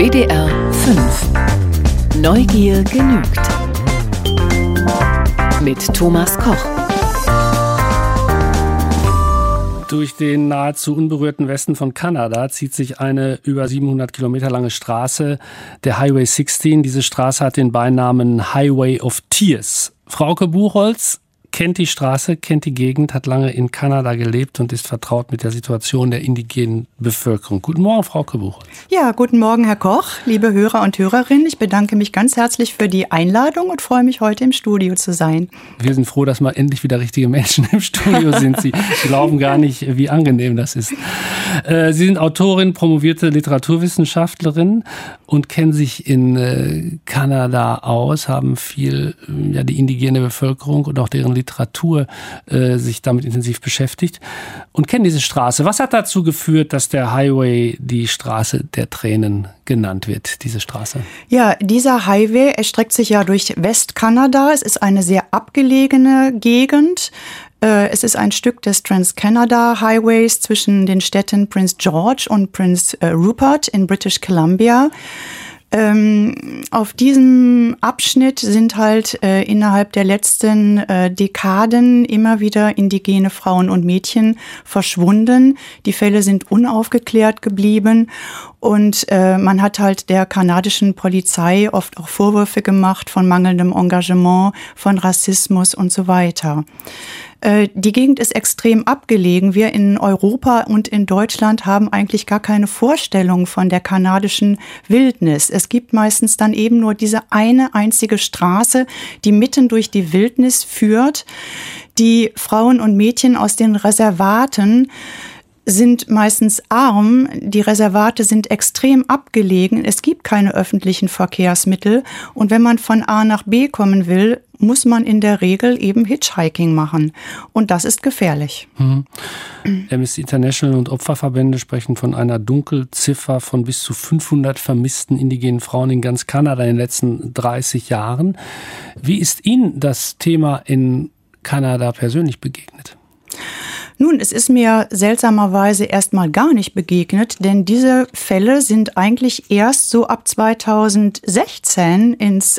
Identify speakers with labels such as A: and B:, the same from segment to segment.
A: WDR 5. Neugier genügt. Mit Thomas Koch.
B: Durch den nahezu unberührten Westen von Kanada zieht sich eine über 700 Kilometer lange Straße, der Highway 16. Diese Straße hat den Beinamen Highway of Tears. Frauke Buchholz kennt die Straße, kennt die Gegend, hat lange in Kanada gelebt und ist vertraut mit der Situation der indigenen Bevölkerung. Guten Morgen, Frauke Buchholz.
C: Ja, guten Morgen, Herr Koch, liebe Hörer und Hörerinnen. Ich bedanke mich ganz herzlich für die Einladung und freue mich, heute im Studio zu sein.
B: Wir sind froh, dass mal endlich wieder richtige Menschen im Studio sind. Sie glauben gar nicht, wie angenehm das ist. Sie sind Autorin, promovierte Literaturwissenschaftlerin und kennen sich in Kanada aus, haben viel die indigene Bevölkerung und auch deren Literatur sich damit intensiv beschäftigt und kennen diese Straße. Was hat dazu geführt, dass der Highway die Straße der Tränen genannt wird, diese Straße? Ja, dieser Highway erstreckt sich ja durch Westkanada.
C: Es ist eine sehr abgelegene Gegend. Es ist ein Stück des Trans-Canada Highways zwischen den Städten Prince George und Prince Rupert in British Columbia. Auf diesem Abschnitt sind halt innerhalb der letzten Dekaden immer wieder indigene Frauen und Mädchen verschwunden. Die Fälle sind unaufgeklärt geblieben und man hat halt der kanadischen Polizei oft auch Vorwürfe gemacht von mangelndem Engagement, von Rassismus und so weiter. Die Gegend ist extrem abgelegen. Wir in Europa und in Deutschland haben eigentlich gar keine Vorstellung von der kanadischen Wildnis. Es gibt meistens dann eben nur diese eine einzige Straße, die mitten durch die Wildnis führt. Die Frauen und Mädchen aus den Reservaten sind meistens arm, die Reservate sind extrem abgelegen, es gibt keine öffentlichen Verkehrsmittel und wenn man von A nach B kommen will, muss man in der Regel eben Hitchhiking machen und das ist gefährlich.
B: Amnesty International und Opferverbände sprechen von einer Dunkelziffer von bis zu 500 vermissten indigenen Frauen in ganz Kanada in den letzten 30 Jahren. Wie ist Ihnen das Thema in Kanada persönlich begegnet?
C: Nun, es ist mir seltsamerweise erstmal gar nicht begegnet, denn diese Fälle sind eigentlich erst so ab 2016 ins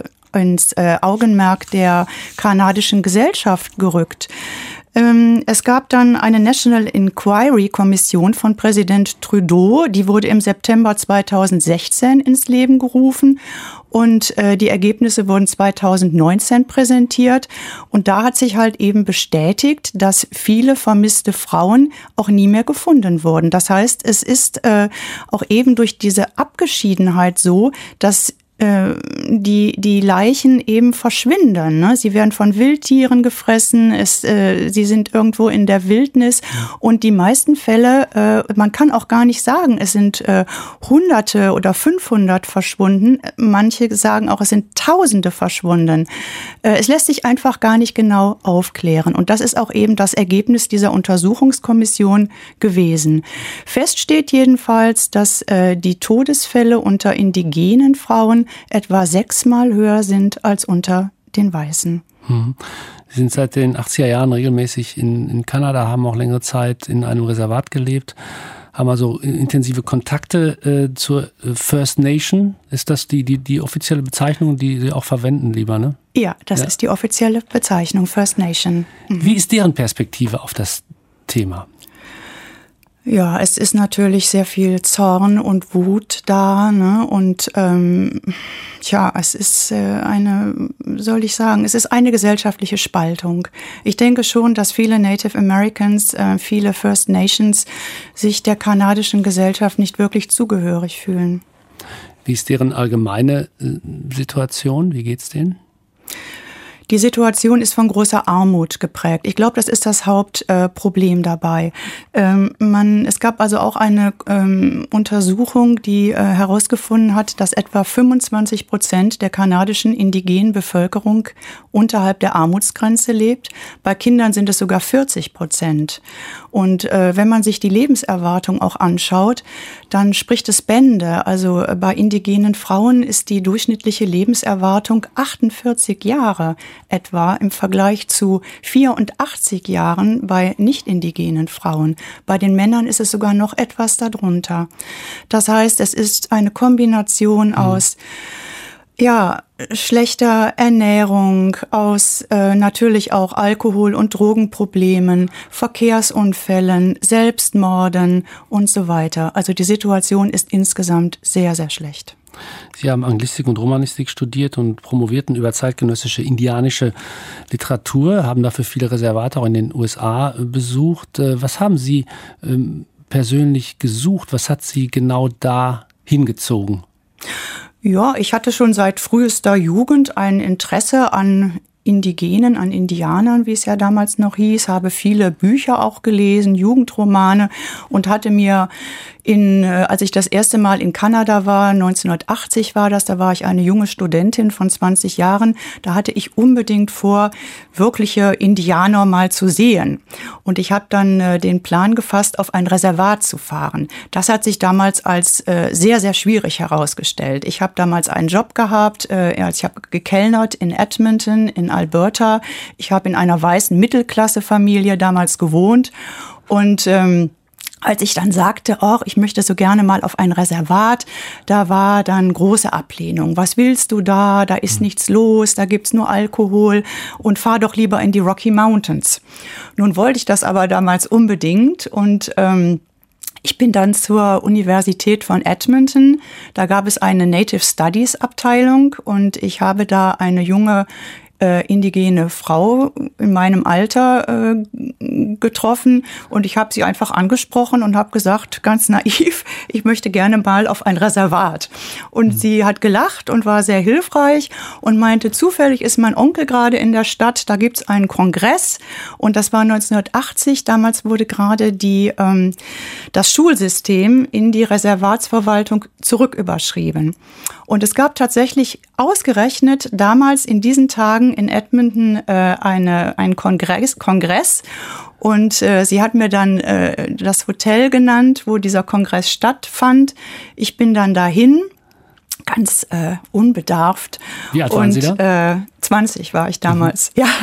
C: Augenmerk der kanadischen Gesellschaft gerückt. Es gab dann eine National Inquiry Kommission von Präsident Trudeau, die wurde im September 2016 ins Leben gerufen und die Ergebnisse wurden 2019 präsentiert und da hat sich halt eben bestätigt, dass viele vermisste Frauen auch nie mehr gefunden wurden. Das heißt, es ist auch eben durch diese Abgeschiedenheit so, dass die Leichen eben verschwinden. Ne? Sie werden von Wildtieren gefressen, sie sind irgendwo in der Wildnis und die meisten Fälle, man kann auch gar nicht sagen, es sind Hunderte oder 500 verschwunden. Manche sagen auch, es sind Tausende verschwunden. Es lässt sich einfach gar nicht genau aufklären und das ist auch eben das Ergebnis dieser Untersuchungskommission gewesen. Fest steht jedenfalls, dass die Todesfälle unter indigenen Frauen etwa 6-mal höher sind als unter den Weißen.
B: Sie sind seit den 80er Jahren regelmäßig in Kanada, haben auch längere Zeit in einem Reservat gelebt, haben also intensive Kontakte zur First Nation. Ist das die offizielle Bezeichnung, die Sie auch verwenden, lieber, ne?
C: Ja, das ist die offizielle Bezeichnung, First Nation.
B: Wie ist deren Perspektive auf das Thema?
C: Ja, es ist natürlich sehr viel Zorn und Wut da, ne? Und es ist es ist eine gesellschaftliche Spaltung. Ich denke schon, dass viele Native Americans, viele First Nations sich der kanadischen Gesellschaft nicht wirklich zugehörig fühlen.
B: Wie ist deren allgemeine Situation? Wie geht's denen?
C: Die Situation ist von großer Armut geprägt. Ich glaube, das ist das Hauptproblem dabei. Es gab also auch eine Untersuchung, die herausgefunden hat, dass etwa 25% der kanadischen indigenen Bevölkerung unterhalb der Armutsgrenze lebt. Bei Kindern sind es sogar 40%. Und wenn man sich die Lebenserwartung auch anschaut, dann spricht es Bände. Also bei indigenen Frauen ist die durchschnittliche Lebenserwartung 48 Jahre. etwa im Vergleich zu 84 Jahren bei nicht-indigenen Frauen. Bei den Männern ist es sogar noch etwas darunter. Das heißt, es ist eine Kombination aus schlechter Ernährung, aus natürlich auch Alkohol- und Drogenproblemen, Verkehrsunfällen, Selbstmorden und so weiter. Also die Situation ist insgesamt sehr, sehr schlecht.
B: Sie haben Anglistik und Romanistik studiert und promovierten über zeitgenössische indianische Literatur, haben dafür viele Reservate auch in den USA besucht. Was haben Sie persönlich gesucht? Was hat Sie genau da hingezogen?
C: Ja, ich hatte schon seit frühester Jugend ein Interesse an Indigenen, an Indianern, wie es ja damals noch hieß, habe viele Bücher auch gelesen, Jugendromane und hatte mir als ich das erste Mal in Kanada war, 1980 war das, da war ich eine junge Studentin von 20 Jahren, da hatte ich unbedingt vor, wirkliche Indianer mal zu sehen. Und ich habe dann den Plan gefasst, auf ein Reservat zu fahren. Das hat sich damals als sehr, sehr schwierig herausgestellt. Ich habe damals einen Job gehabt, ich habe gekellnert in Edmonton, in Alberta. Ich habe in einer weißen Mittelklasse-Familie damals gewohnt und als ich dann sagte, ich möchte so gerne mal auf ein Reservat, da war dann große Ablehnung. Was willst du da? Da ist nichts los, da gibt's nur Alkohol und fahr doch lieber in die Rocky Mountains. Nun wollte ich das aber damals unbedingt und ich bin dann zur Universität von Edmonton. Da gab es eine Native Studies Abteilung und ich habe da eine junge indigene Frau in meinem Alter getroffen und ich habe sie einfach angesprochen und habe gesagt, ganz naiv, ich möchte gerne mal auf ein Reservat. Und sie hat gelacht und war sehr hilfreich und meinte, zufällig ist mein Onkel gerade in der Stadt, da gibt's einen Kongress und das war 1980, damals wurde gerade das Schulsystem in die Reservatsverwaltung zurücküberschrieben. Und es gab tatsächlich ausgerechnet damals in diesen Tagen in Edmonton einen Kongress. Und sie hat mir dann das Hotel genannt, wo dieser Kongress stattfand. Ich bin dann dahin, ganz unbedarft.
B: Wie alt waren Sie da?
C: 20 war ich damals. Ja.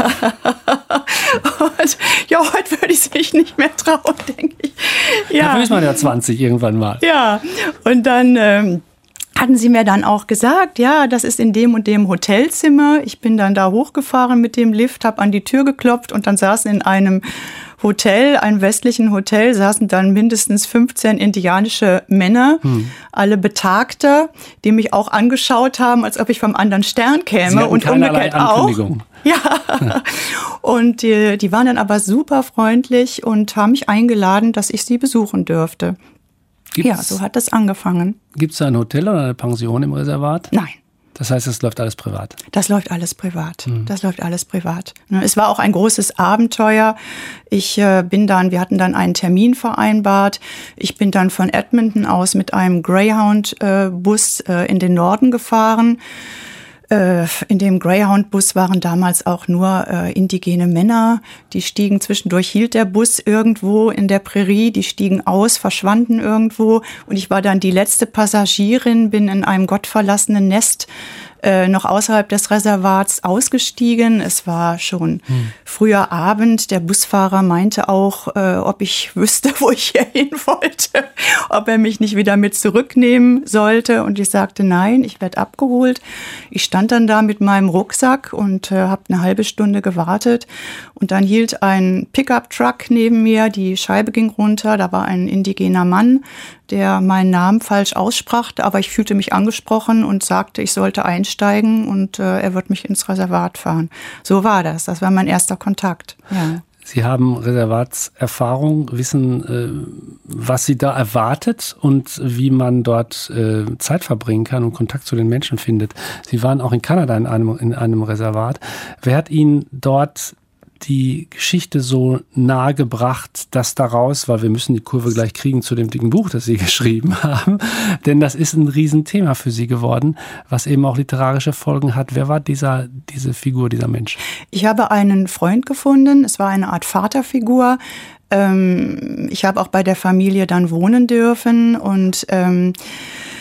C: Und ja, heute würde ich es mich nicht mehr trauen, denke ich. Ja.
B: Dafür ist man ja 20 irgendwann mal.
C: Ja, und dann hatten sie mir dann auch gesagt, ja, das ist in dem und dem Hotelzimmer. Ich bin dann da hochgefahren mit dem Lift, habe an die Tür geklopft und dann saßen in einem Hotel, einem westlichen Hotel, saßen dann mindestens 15 indianische Männer, alle Betagte, die mich auch angeschaut haben, als ob ich vom anderen Stern käme und umgekehrt auch. Ja, und die waren dann aber super freundlich und haben mich eingeladen, dass ich sie besuchen dürfte. Ja, so hat das angefangen.
B: Gibt es da ein Hotel oder eine Pension im Reservat?
C: Nein.
B: Das heißt, es läuft alles privat?
C: Das läuft alles privat. Das läuft alles privat. Es war auch ein großes Abenteuer. Wir hatten dann einen Termin vereinbart. Ich bin dann von Edmonton aus mit einem Greyhound-Bus in den Norden gefahren. In dem Greyhound-Bus waren damals auch nur indigene Männer. Die stiegen zwischendurch, hielt der Bus irgendwo in der Prärie, die stiegen aus, verschwanden irgendwo. Und ich war dann die letzte Passagierin, bin in einem gottverlassenen Nest noch außerhalb des Reservats ausgestiegen. Es war schon früher Abend. Der Busfahrer meinte auch, ob ich wüsste, wo ich hier hin wollte, ob er mich nicht wieder mit zurücknehmen sollte. Und ich sagte, nein, ich werde abgeholt. Ich stand dann da mit meinem Rucksack und habe eine halbe Stunde gewartet. Und dann hielt ein Pickup-Truck neben mir, die Scheibe ging runter. Da war ein indigener Mann, der meinen Namen falsch aussprach, aber ich fühlte mich angesprochen und sagte, ich sollte einsteigen und er wird mich ins Reservat fahren. So war das. Das war mein erster Kontakt. Ja.
B: Sie haben Reservatserfahrung, wissen, was Sie da erwartet und wie man dort Zeit verbringen kann und Kontakt zu den Menschen findet. Sie waren auch in Kanada in einem Reservat. Wer hat Ihnen dort die Geschichte so nahe gebracht, dass daraus, weil wir müssen die Kurve gleich kriegen zu dem dicken Buch, das Sie geschrieben haben, denn das ist ein Riesenthema für Sie geworden, was eben auch literarische Folgen hat. Wer war diese Figur, dieser Mensch? Ich
C: habe einen Freund gefunden, es war eine Art Vaterfigur. Ich habe auch bei der Familie dann wohnen dürfen und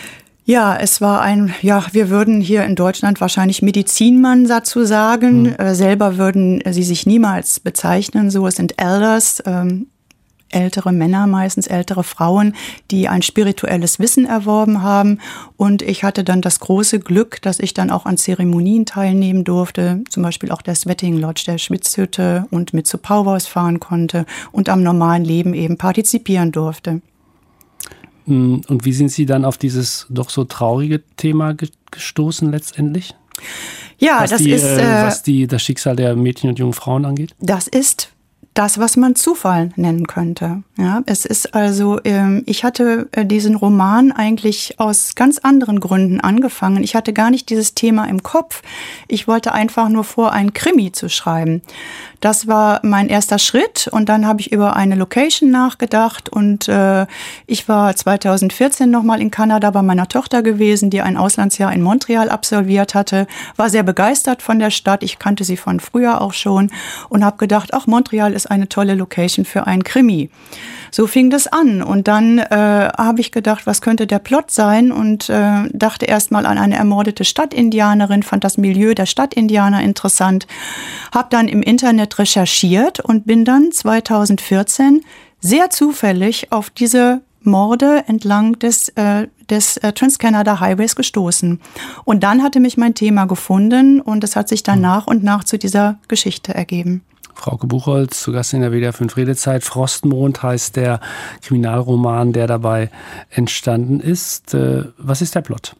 C: Ja, es war wir würden hier in Deutschland wahrscheinlich Medizinmann dazu sagen. Selber würden sie sich niemals bezeichnen. So, es sind Elders, ältere Männer, meistens ältere Frauen, die ein spirituelles Wissen erworben haben. Und ich hatte dann das große Glück, dass ich dann auch an Zeremonien teilnehmen durfte, zum Beispiel auch der Sweating Lodge, der Schwitzhütte, und mit zu Powwows fahren konnte und am normalen Leben eben partizipieren durfte.
B: Und wie sind Sie dann auf dieses doch so traurige Thema gestoßen letztendlich?
C: Ja,
B: was das Schicksal der Mädchen und jungen Frauen angeht?
C: Das ist das, was man Zufall nennen könnte. Ja, es ist also, ich hatte diesen Roman eigentlich aus ganz anderen Gründen angefangen. Ich hatte gar nicht dieses Thema im Kopf. Ich wollte einfach nur vor, einen Krimi zu schreiben. Das war mein erster Schritt und dann habe ich über eine Location nachgedacht und ich war 2014 nochmal in Kanada bei meiner Tochter gewesen, die ein Auslandsjahr in Montreal absolviert hatte, war sehr begeistert von der Stadt, ich kannte sie von früher auch schon und habe gedacht, ach, Montreal ist eine tolle Location für einen Krimi. So fing das an und dann habe ich gedacht, was könnte der Plot sein und dachte erst mal an eine ermordete Stadtindianerin, fand das Milieu der Stadtindianer interessant, habe dann im Internet recherchiert und bin dann 2014 sehr zufällig auf diese Morde entlang des Trans-Canada Highways gestoßen. Und dann hatte mich mein Thema gefunden und es hat sich dann nach und nach zu dieser Geschichte ergeben.
B: Frauke Buchholz, zu Gast in der WDR 5 Redezeit. Frostmond heißt der Kriminalroman, der dabei entstanden ist. Was ist der Plot?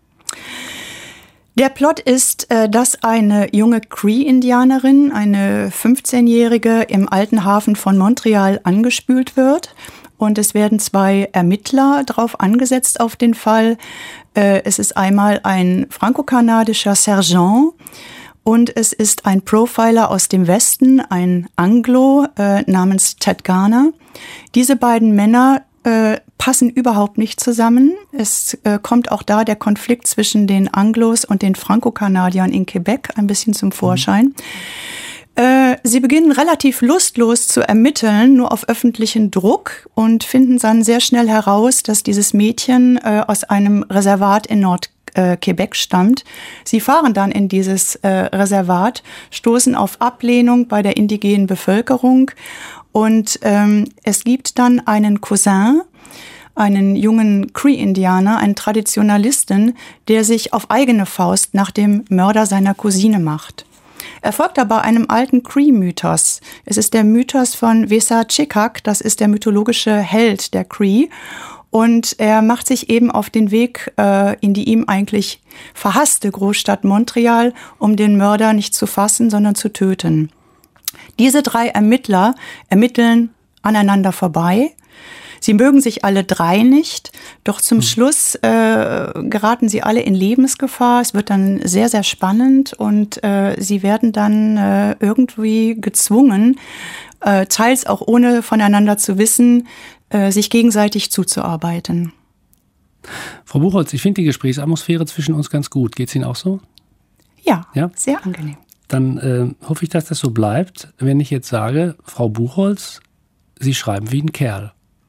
C: Der Plot ist, dass eine junge Cree-Indianerin, eine 15-Jährige, im alten Hafen von Montreal angespült wird. Und es werden 2 Ermittler drauf angesetzt auf den Fall. Es ist einmal ein franco-kanadischer Sergeant und es ist ein Profiler aus dem Westen, ein Anglo namens Ted Garner. Diese beiden Männer passen überhaupt nicht zusammen. Es kommt auch da der Konflikt zwischen den Anglos und den Franco-Kanadiern in Quebec ein bisschen zum Vorschein. Sie beginnen relativ lustlos zu ermitteln, nur auf öffentlichen Druck und finden dann sehr schnell heraus, dass dieses Mädchen aus einem Reservat in Nord-Quebec stammt. Sie fahren dann in dieses Reservat, stoßen auf Ablehnung bei der indigenen Bevölkerung und es gibt dann einen Cousin, einen jungen Cree-Indianer, einen Traditionalisten, der sich auf eigene Faust nach dem Mörder seiner Cousine macht. Er folgt aber einem alten Cree-Mythos. Es ist der Mythos von Wesa-Chikak, das ist der mythologische Held der Cree. Und er macht sich eben auf den Weg in die ihm eigentlich verhasste Großstadt Montreal, um den Mörder nicht zu fassen, sondern zu töten. Diese 3 Ermittler ermitteln aneinander vorbei. Sie mögen sich alle 3 nicht, doch zum Schluss geraten sie alle in Lebensgefahr. Es wird dann sehr, sehr spannend und sie werden dann irgendwie gezwungen, teils auch ohne voneinander zu wissen, sich gegenseitig zuzuarbeiten.
B: Frau Buchholz, ich finde die Gesprächsatmosphäre zwischen uns ganz gut. Geht es Ihnen auch so?
C: Ja, sehr angenehm.
B: Dann hoffe ich, dass das so bleibt. Wenn ich jetzt sage, Frau Buchholz, Sie schreiben wie ein Kerl.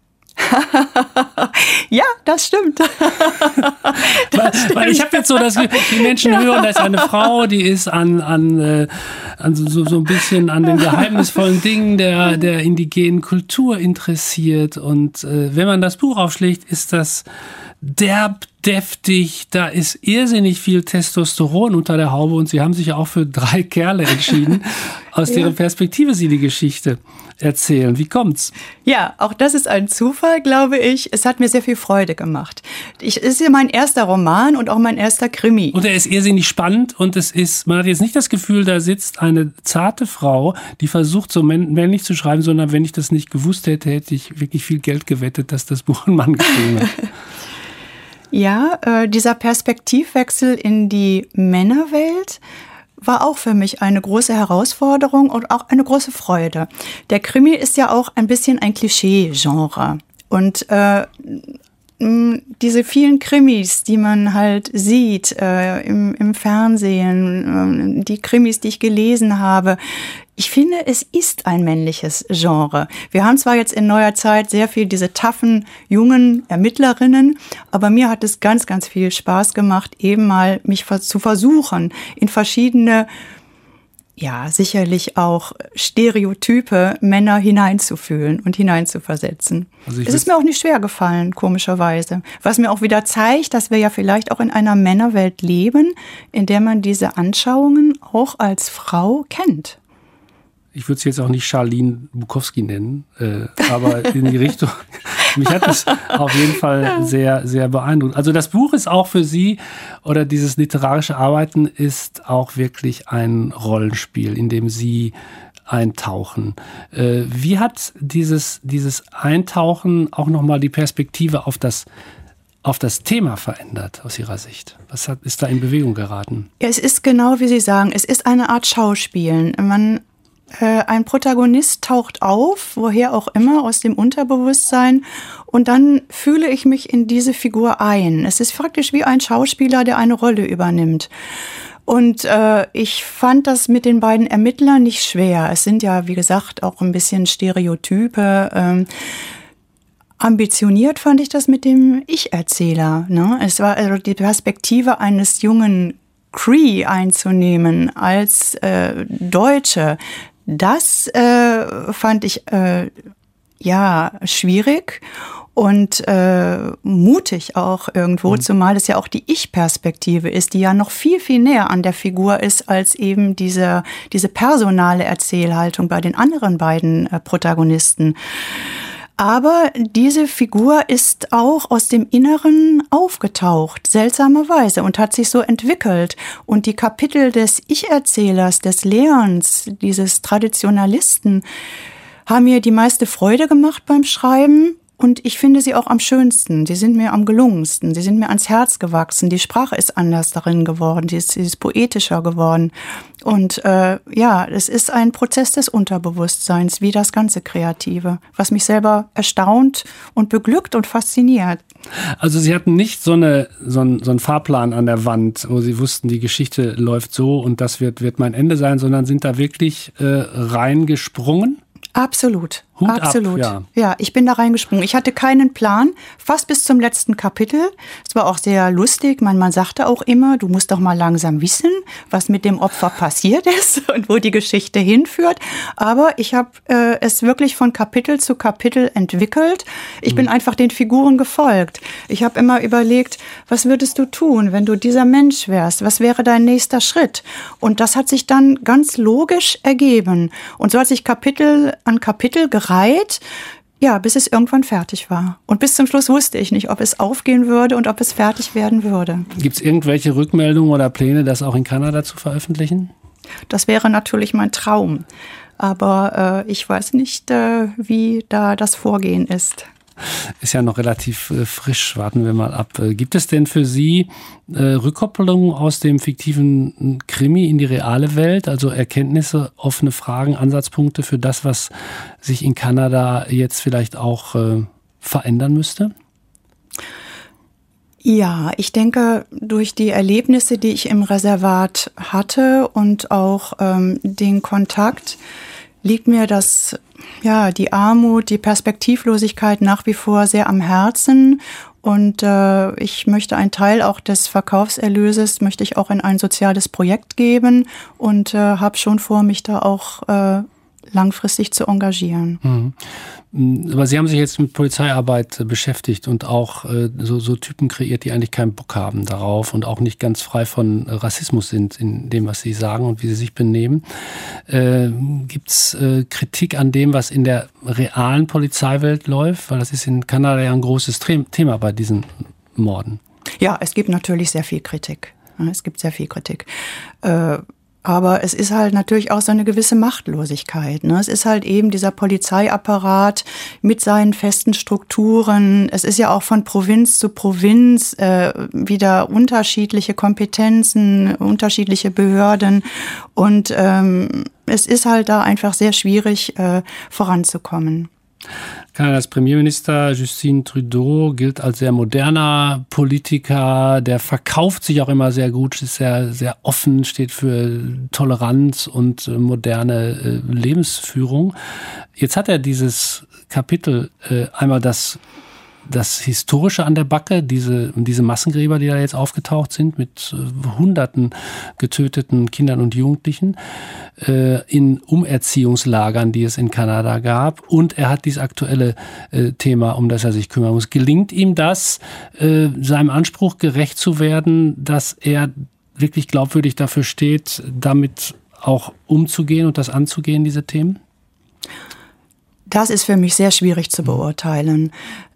C: Ja, das stimmt.
B: Weil ich habe jetzt so, dass die Menschen hören, da ist eine Frau, die ist an so ein bisschen an den geheimnisvollen Dingen der indigenen Kultur interessiert. Und wenn man das Buch aufschlägt, ist das derb, deftig, da ist irrsinnig viel Testosteron unter der Haube und Sie haben sich ja auch für 3 Kerle entschieden, aus deren Perspektive Sie die Geschichte erzählen. Wie kommt's?
C: Ja, auch das ist ein Zufall, glaube ich. Es hat mir sehr viel Freude gemacht. Es ist ja mein erster Roman und auch mein erster Krimi.
B: Und er ist irrsinnig spannend und man hat jetzt nicht das Gefühl, da sitzt eine zarte Frau, die versucht, so männlich zu schreiben, sondern wenn ich das nicht gewusst hätte, hätte ich wirklich viel Geld gewettet, dass das Buch ein Mann geschrieben hat.
C: Ja, dieser Perspektivwechsel in die Männerwelt war auch für mich eine große Herausforderung und auch eine große Freude. Der Krimi ist ja auch ein bisschen ein Klischee-Genre. Und diese vielen Krimis, die man halt sieht im Fernsehen, die Krimis, die ich gelesen habe, ich finde, es ist ein männliches Genre. Wir haben zwar jetzt in neuer Zeit sehr viel diese taffen, jungen Ermittlerinnen, aber mir hat es ganz, ganz viel Spaß gemacht, eben mal mich zu versuchen, in verschiedene, ja, sicherlich auch stereotype Männer hineinzufühlen und hineinzuversetzen. Also es ist mir auch nicht schwer gefallen, komischerweise. Was mir auch wieder zeigt, dass wir ja vielleicht auch in einer Männerwelt leben, in der man diese Anschauungen auch als Frau kennt.
B: Ich würde es jetzt auch nicht Charlene Bukowski nennen, aber in die Richtung. Mich hat das auf jeden Fall sehr, sehr beeindruckt. Also das Buch ist auch für Sie oder dieses literarische Arbeiten ist auch wirklich ein Rollenspiel, in dem Sie eintauchen. Wie hat dieses Eintauchen auch nochmal die Perspektive auf das Thema verändert aus Ihrer Sicht? Was ist da in Bewegung geraten?
C: Es ist genau, wie Sie sagen, es ist eine Art Schauspielen. Ein Protagonist taucht auf, woher auch immer, aus dem Unterbewusstsein, und dann fühle ich mich in diese Figur ein. Es ist praktisch wie ein Schauspieler, der eine Rolle übernimmt. Und ich fand das mit den beiden Ermittlern nicht schwer. Es sind ja, wie gesagt, auch ein bisschen Stereotype. Ambitioniert fand ich das mit dem Ich-Erzähler, ne? Es war also die Perspektive eines jungen Cree einzunehmen als Deutsche. Das fand ich schwierig und mutig auch irgendwo, zumal es ja auch die Ich-Perspektive ist, die ja noch viel, viel näher an der Figur ist als eben diese personale Erzählhaltung bei den anderen beiden Protagonisten. Aber diese Figur ist auch aus dem Inneren aufgetaucht, seltsamerweise, und hat sich so entwickelt. Und die Kapitel des Ich-Erzählers, des Leons, dieses Traditionalisten, haben mir die meiste Freude gemacht beim Schreiben. Und ich finde sie auch am schönsten. Sie sind mir am gelungensten. Sie sind mir ans Herz gewachsen. Die Sprache ist anders darin geworden. Sie ist poetischer geworden. Und es ist ein Prozess des Unterbewusstseins, wie das ganze Kreative, was mich selber erstaunt und beglückt und fasziniert.
B: Also Sie hatten nicht so einen Fahrplan an der Wand, wo Sie wussten, die Geschichte läuft so und das wird mein Ende sein, sondern sind da wirklich reingesprungen?
C: Absolut.
B: Hut
C: Absolut.
B: Ab,
C: ja, ich bin da reingesprungen. Ich hatte keinen Plan, fast bis zum letzten Kapitel. Es war auch sehr lustig. Mein Mann sagte auch immer, du musst doch mal langsam wissen, was mit dem Opfer passiert ist und wo die Geschichte hinführt. Aber ich habe es wirklich von Kapitel zu Kapitel entwickelt. Ich bin einfach den Figuren gefolgt. Ich habe immer überlegt, was würdest du tun, wenn du dieser Mensch wärst? Was wäre dein nächster Schritt? Und das hat sich dann ganz logisch ergeben. Und so hat sich Kapitel an Kapitel gereiht, bis es irgendwann fertig war. Und bis zum Schluss wusste ich nicht, ob es aufgehen würde und ob es fertig werden würde.
B: Gibt es irgendwelche Rückmeldungen oder Pläne, das auch in Kanada zu veröffentlichen?
C: Das wäre natürlich mein Traum. Aber ich weiß nicht, wie da das Vorgehen ist.
B: Ist ja noch relativ frisch, warten wir mal ab. Gibt es denn für Sie Rückkopplungen aus dem fiktiven Krimi in die reale Welt, also Erkenntnisse, offene Fragen, Ansatzpunkte für das, was sich in Kanada jetzt vielleicht auch verändern müsste?
C: Ja, ich denke, durch die Erlebnisse, die ich im Reservat hatte und auch den Kontakt, liegt mir die Armut, die Perspektivlosigkeit nach wie vor sehr am Herzen. Und ich möchte einen Teil auch des Verkaufserlöses, möchte ich auch in ein soziales Projekt geben und habe schon vor, mich da auch langfristig zu engagieren.
B: Aber Sie haben sich jetzt mit Polizeiarbeit beschäftigt und auch so Typen kreiert, die eigentlich keinen Bock haben darauf und auch nicht ganz frei von Rassismus sind in dem, was sie sagen und wie sie sich benehmen. Gibt es Kritik an dem, was in der realen Polizeiwelt läuft? Weil das ist in Kanada ja ein großes Thema bei diesen Morden. Ja,
C: es gibt natürlich sehr viel Kritik. Aber es ist halt natürlich auch so eine gewisse Machtlosigkeit, ne? Es ist halt eben dieser Polizeiapparat mit seinen festen Strukturen. Es ist ja auch von Provinz zu Provinz wieder unterschiedliche Kompetenzen, unterschiedliche Behörden. Und es ist halt da einfach sehr schwierig voranzukommen.
B: Kanadas Premierminister Justin Trudeau gilt als sehr moderner Politiker, der verkauft sich auch immer sehr gut, ist sehr, sehr offen, steht für Toleranz und moderne Lebensführung. Jetzt hat er dieses Kapitel einmal das Historische an der Backe, diese Massengräber, die da jetzt aufgetaucht sind, mit Hunderten getöteten Kindern und Jugendlichen in Umerziehungslagern, die es in Kanada gab. Und er hat dieses aktuelle Thema, um das er sich kümmern muss. Gelingt ihm das, seinem Anspruch gerecht zu werden, dass er wirklich glaubwürdig dafür steht, damit auch umzugehen und das anzugehen, diese Themen?
C: Das ist für mich sehr schwierig zu beurteilen.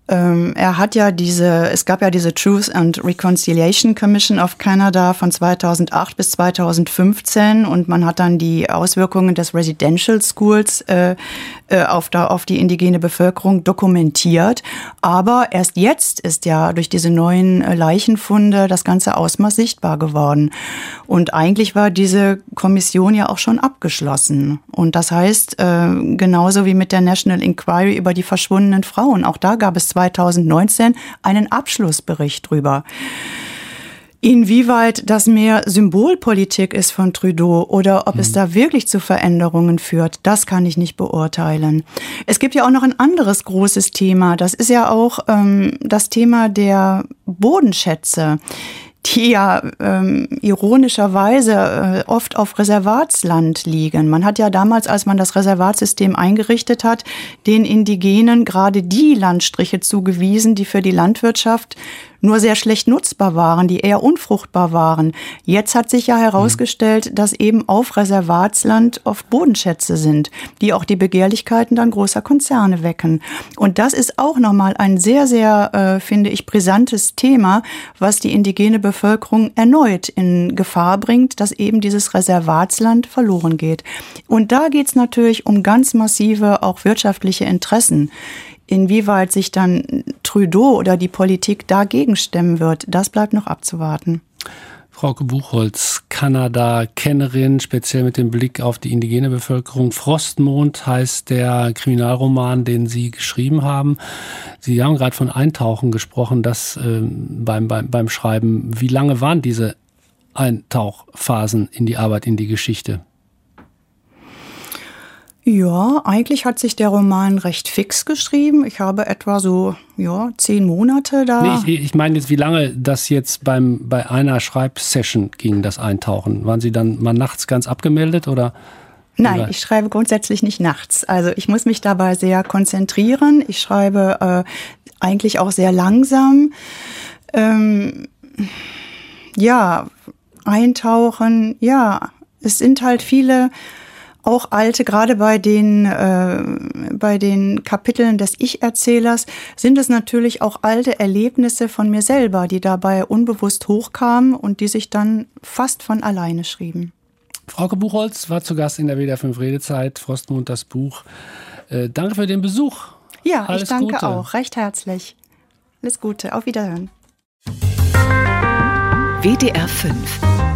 C: Es gab ja diese Truth and Reconciliation Commission of Canada von 2008 bis 2015 und man hat dann die Auswirkungen des Residential Schools auf die indigene Bevölkerung dokumentiert. Aber erst jetzt ist ja durch diese neuen Leichenfunde das ganze Ausmaß sichtbar geworden. Und eigentlich war diese Kommission ja auch schon abgeschlossen. Und das heißt, genauso wie mit der National Inquiry über die verschwundenen Frauen, auch da gab es 2019 einen Abschlussbericht drüber. Inwieweit das mehr Symbolpolitik ist von Trudeau oder ob es da wirklich zu Veränderungen führt, das kann ich nicht beurteilen. Es gibt ja auch noch ein anderes großes Thema. Das ist ja auch das Thema der Bodenschätze, die ja ironischerweise oft auf Reservatsland liegen. Man hat ja damals, als man das Reservatsystem eingerichtet hat, den Indigenen gerade die Landstriche zugewiesen, die für die Landwirtschaft nur sehr schlecht nutzbar waren, die eher unfruchtbar waren. Jetzt hat sich ja herausgestellt, dass eben auf Reservatsland oft Bodenschätze sind, die auch die Begehrlichkeiten dann großer Konzerne wecken. Und das ist auch nochmal ein sehr, sehr, finde ich, brisantes Thema, was die indigene Bevölkerung erneut in Gefahr bringt, dass eben dieses Reservatsland verloren geht. Und da geht es natürlich um ganz massive, auch wirtschaftliche Interessen. Inwieweit sich dann Trudeau oder die Politik dagegen stemmen wird, das bleibt noch abzuwarten.
B: Frauke Buchholz, Kanada-Kennerin, speziell mit dem Blick auf die indigene Bevölkerung. Frostmond heißt der Kriminalroman, den Sie geschrieben haben. Sie haben gerade von Eintauchen gesprochen, das beim Schreiben. Wie lange waren diese Eintauchphasen in die Arbeit, in die Geschichte?
C: Ja, eigentlich hat sich der Roman recht fix geschrieben. Ich habe etwa 10 Monate da.
B: Nee, ich meine jetzt, wie lange das jetzt bei einer Schreibsession ging, das Eintauchen. Waren Sie dann mal nachts ganz abgemeldet oder?
C: Nein, ich schreibe grundsätzlich nicht nachts. Also ich muss mich dabei sehr konzentrieren. Ich schreibe eigentlich auch sehr langsam. Eintauchen, ja, es sind halt viele auch alte, gerade bei den Kapiteln des Ich-Erzählers sind es natürlich auch alte Erlebnisse von mir selber, die dabei unbewusst hochkamen und die sich dann fast von alleine schrieben.
B: Frauke Buchholz war zu Gast in der WDR 5 Redezeit, Frostmond, das Buch. Danke für den Besuch.
C: Ja,
B: Alles
C: ich danke
B: Gute.
C: auch, recht herzlich. Alles Gute, auf Wiederhören.
A: WDR 5